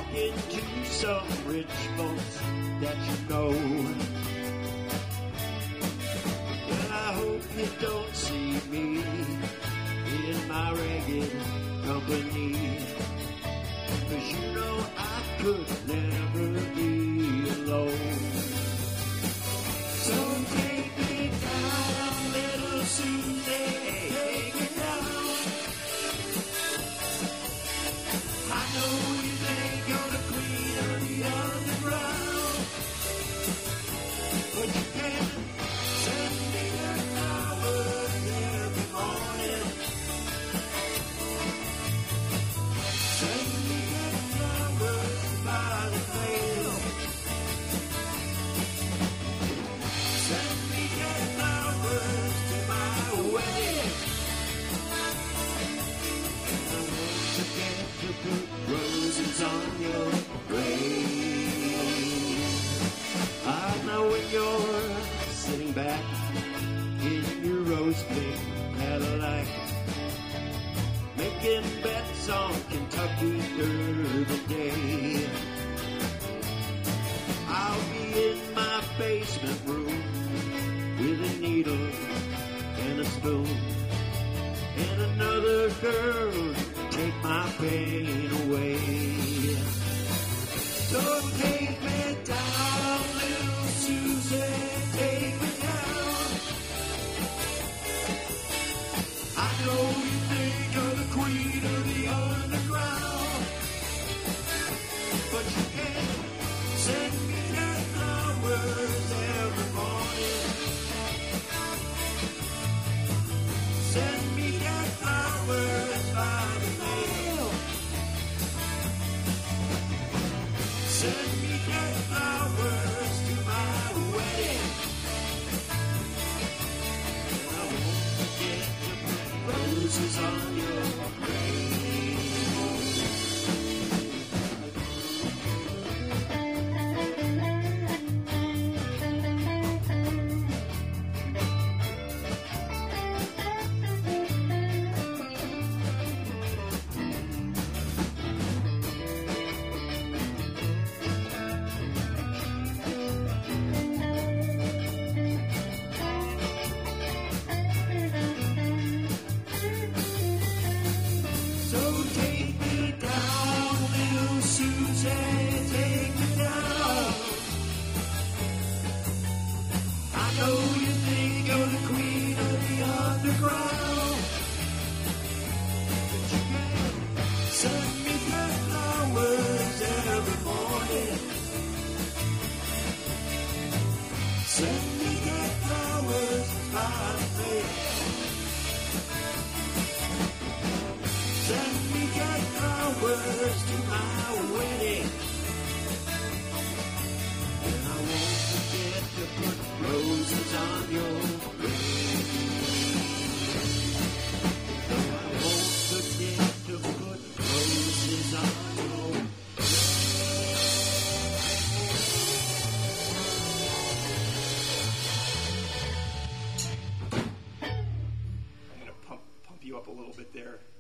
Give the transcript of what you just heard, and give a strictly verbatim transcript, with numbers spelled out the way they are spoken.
talking to some rich folks that you know. Well, I hope you don't see me in my ragged company, 'cause you know I could never be alone. So take me down, little Susie, take me down. I know you think you're the queen of the underground, but you can't send me the flowers every morning. Send me the flowers by the mail. Send me the flowers to my wedding. I won't forget to put roses on your grave. Ah, now when you're sitting back in your rose pink Cadillac, making bets on Kentucky Derby Day, I'll be in my basement room with a needle and a spoon, and another girl take my pain away. So take me down, little Susie, take me down. I know you think you're the queen of the underground, but you can't send me the flowers every morning. Send me the flowers by the mail. Send me the flowers to my wedding. And I won't forget to put roses on your